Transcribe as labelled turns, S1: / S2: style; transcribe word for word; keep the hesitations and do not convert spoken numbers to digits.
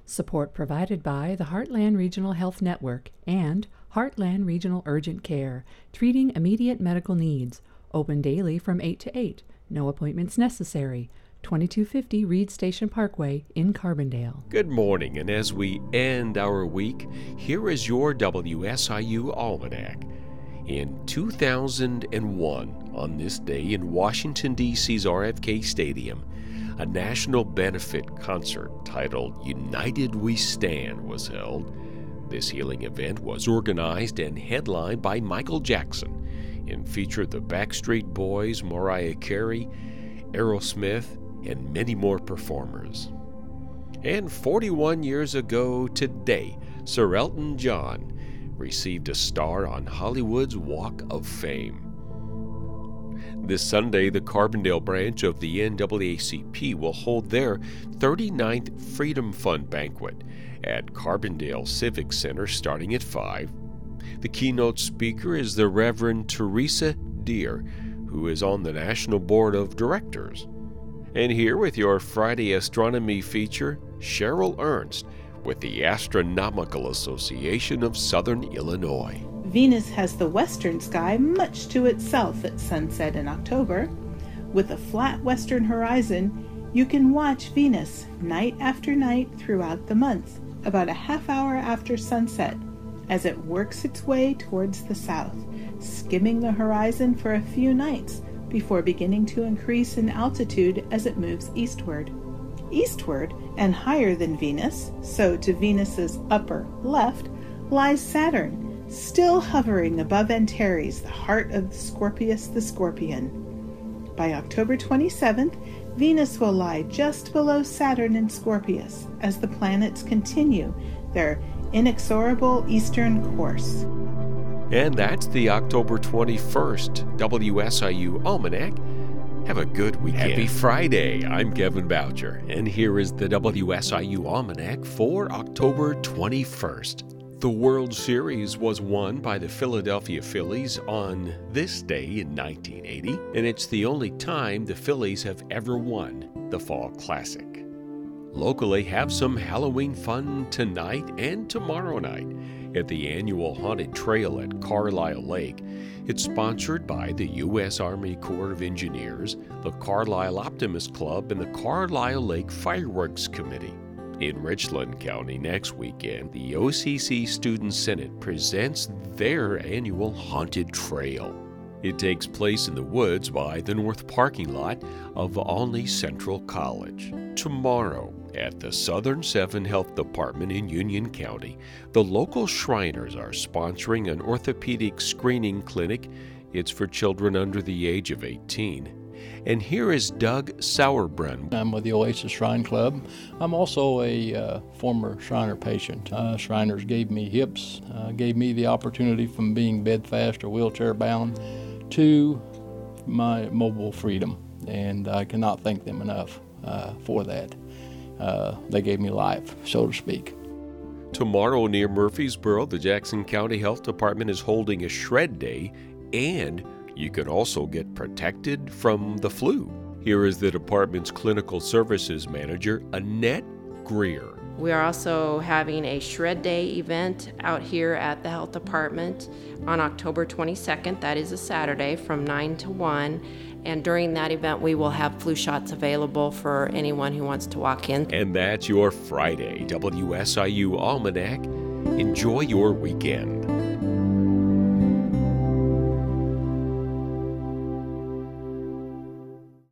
S1: Support provided by the Heartland Regional Health Network and Heartland Regional Urgent Care, treating immediate medical needs. Open daily from eight to eight. No appointments necessary. twenty-two fifty Reed Station Parkway in Carbondale.
S2: Good morning, and as we end our week, here is your W S I U Almanac. In two thousand one, on this day in Washington, D C's R F K Stadium, a national benefit concert titled United We Stand was held. This healing event was organized and headlined by Michael Jackson and featured the Backstreet Boys, Mariah Carey, Aerosmith, and many more performers. And forty-one years ago today, Sir Elton John received a star on Hollywood's Walk of Fame. This Sunday, the Carbondale branch of the N double A C P will hold their thirty-ninth Freedom Fund banquet at Carbondale Civic Center starting at five. The keynote speaker is the Reverend Teresa Deer, who is on the National Board of Directors. And here with your Friday astronomy feature, Cheryl Ernst with the Astronomical Association of Southern Illinois.
S3: Venus has the western sky much to itself at sunset in October. With a flat western horizon, you can watch Venus night after night throughout the month, about a half hour after sunset, as it works its way towards the south, skimming the horizon for a few nights before beginning to increase in altitude as it moves eastward. Eastward and higher than Venus, so to Venus's upper left, lies Saturn, still hovering above Antares, the heart of Scorpius the Scorpion. By October twenty-seventh, Venus will lie just below Saturn in Scorpius as the planets continue their inexorable eastern course.
S2: And that's the October twenty-first W S I U Almanac. Have a good weekend. Happy Friday. I'm Kevin Boucher, and here is the W S I U Almanac for October twenty-first. The World Series was won by the Philadelphia Phillies on this day in nineteen eighty, and it's the only time the Phillies have ever won the Fall Classic. Locally, have some Halloween fun tonight and tomorrow night at the annual Haunted Trail at Carlisle Lake. It's sponsored by the U S Army Corps of Engineers, the Carlisle Optimist Club, and the Carlisle Lake Fireworks Committee. In Richland County next weekend, the O C C Student Senate presents their annual Haunted Trail. It takes place in the woods by the north parking lot of Olney Central College. Tomorrow, at the Southern Seven Health Department in Union County, the local Shriners are sponsoring an orthopedic screening clinic. It's for children under the age of eighteen. And here is Doug Sauerbrunn.
S4: I'm with the Oasis Shrine Club. I'm also a uh, former Shriner patient. Uh, Shriners gave me hips, uh, gave me the opportunity from being bedfast or wheelchair bound to my mobile freedom, and I cannot thank them enough uh, for that. Uh, they gave me life, so to speak.
S2: Tomorrow near Murfreesboro, the Jackson County Health Department is holding a shred day, and you can also get protected from the flu. Here is the department's clinical services manager, Annette Greer.
S5: We are also having a Shred Day event out here at the health department on October twenty-second. That is a Saturday from nine to one. And during that event, we will have flu shots available for anyone who wants to walk in.
S2: And that's your Friday W S I U Almanac. Enjoy your weekend.